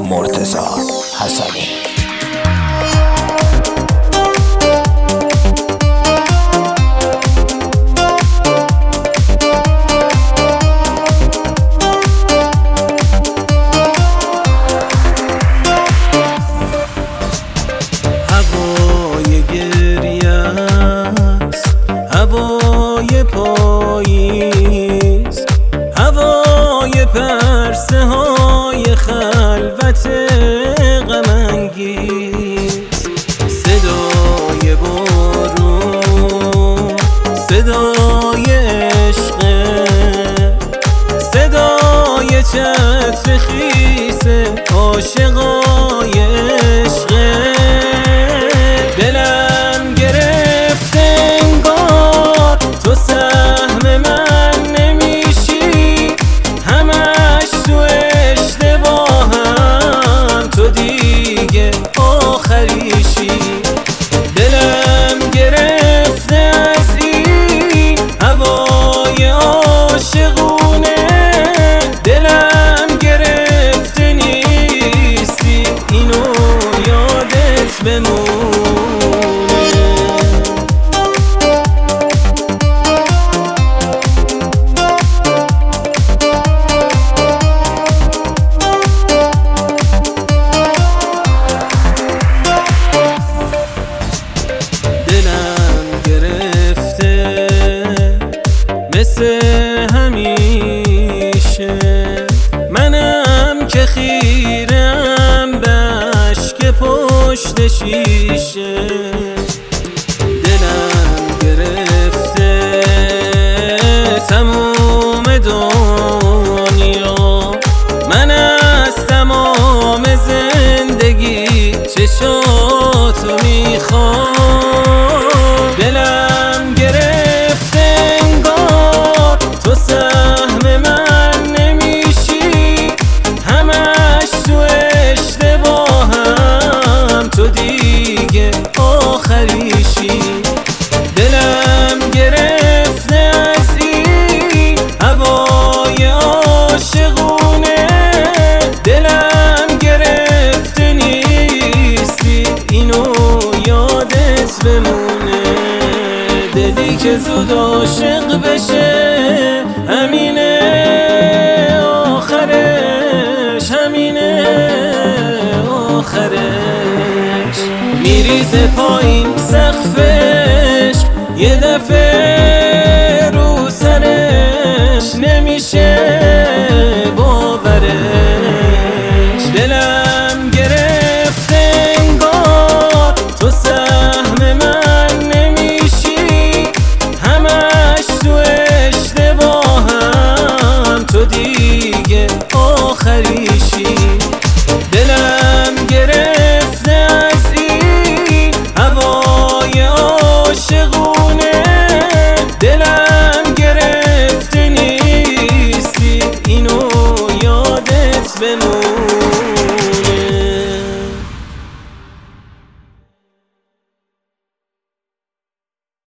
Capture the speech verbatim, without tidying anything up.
مرتضی حسنی. هوای گریه است، هوای پاییز، هوای پرسه های خلوت غم انگیز، صدای بارون، صدای عشق، صدای چتر خیس عاشقای عشق. دلم گرفته انگار تو سهم من نمیشی، همش تو اشتباهم تو دیگه آخریشی. دلم گرفته از این هوای عاشقونه، دلم گرفته نیستی اینو یادت بمونه. مثل همیشه منم که خیرم به اشک پشت شیشه. دلم گرفته تموم دنیا، من از تمام زندگی چشاتو میخوام. دلم گرفته انگار تو سهم من نمیشی، همش تو اشتباهم تو دیگه آخریشی. دلم گرفته از این هوای عاشقونه، دلم گرفته نیستی اینو یادت بمونه. دلی که زود عاشق بشه همینه آخرش، همینه آخرش. میریزه پایین سقفش یه دفعه رو سرش، نمیشه